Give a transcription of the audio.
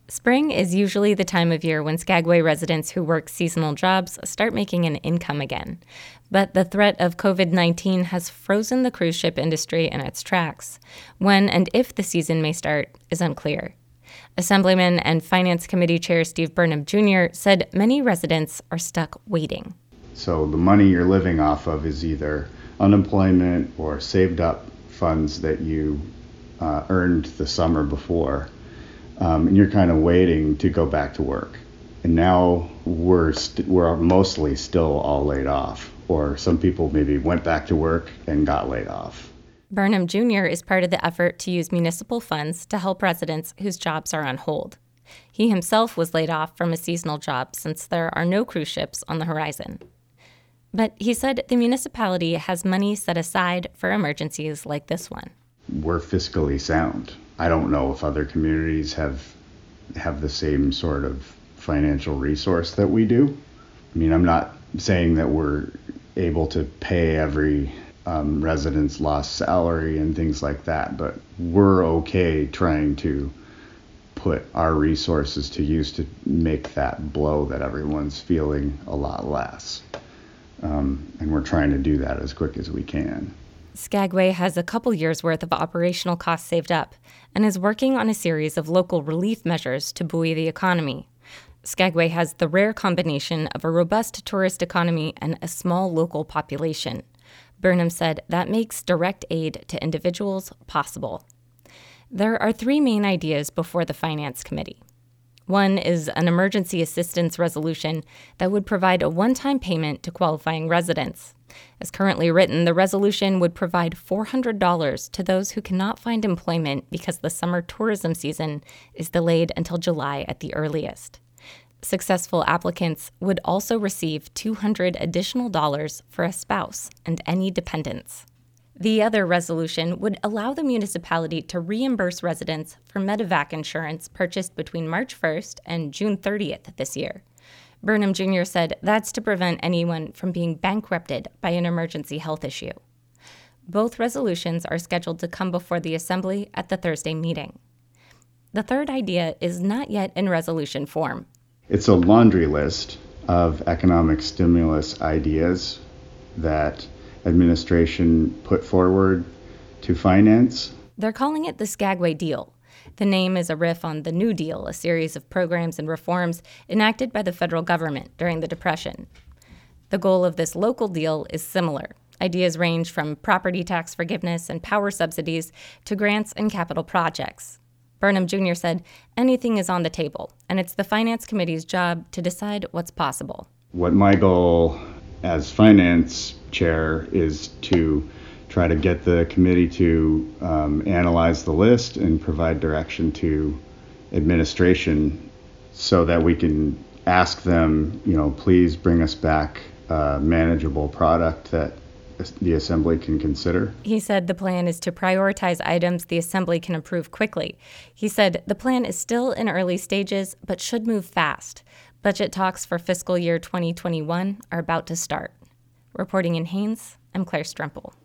Spring is usually the time of year when Skagway residents who work seasonal jobs start making an income again. But the threat of COVID-19 has frozen the cruise ship industry in its tracks. When and if the season may start is unclear. Assemblyman and Finance Committee Chair Steve Burnham Jr. said many residents are stuck waiting. So the money you're living off of is either unemployment or saved up funds that you earned the summer before. And you're kind of waiting to go back to work. And now we're mostly still all laid off, or some people maybe went back to work and got laid off. Burnham Jr. is part of the effort to use municipal funds to help residents whose jobs are on hold. He himself was laid off from a seasonal job since there are no cruise ships on the horizon. But he said the municipality has money set aside for emergencies like this one. We're fiscally sound. I don't know if other communities have the same sort of financial resource that we do. I mean, I'm not saying that we're able to pay every resident's lost salary and things like that, but we're okay trying to put our resources to use to make that blow that everyone's feeling a lot less. And we're trying to do that as quick as we can. Skagway has a couple years' worth of operational costs saved up and is working on a series of local relief measures to buoy the economy. Skagway has the rare combination of a robust tourist economy and a small local population. Burnham said that makes direct aid to individuals possible. There are three main ideas before the Finance Committee. One is an emergency assistance resolution that would provide a one-time payment to qualifying residents. As currently written, the resolution would provide $400 to those who cannot find employment because the summer tourism season is delayed until July at the earliest. Successful applicants would also receive $200 additional for a spouse and any dependents. The other resolution would allow the municipality to reimburse residents for Medevac insurance purchased between March 1st and June 30th this year. Burnham Jr. said that's to prevent anyone from being bankrupted by an emergency health issue. Both resolutions are scheduled to come before the Assembly at the Thursday meeting. The third idea is not yet in resolution form. It's a laundry list of economic stimulus ideas that administration put forward to finance. They're calling it the Skagway Deal. The name is a riff on the New Deal, a series of programs and reforms enacted by the federal government during the Depression. The goal of this local deal is similar. Ideas range from property tax forgiveness and power subsidies to grants and capital projects. Burnham Jr. said anything is on the table, and it's the Finance Committee's job to decide what's possible. What my goal as finance chair is to try to get the committee to analyze the list and provide direction to administration so that we can ask them, please bring us back a manageable product that the Assembly can consider. He said the plan is to prioritize items the Assembly can approve quickly. He said the plan is still in early stages, but should move fast. Budget talks for fiscal year 2021 are about to start. Reporting in Haines, I'm Claire Strempel.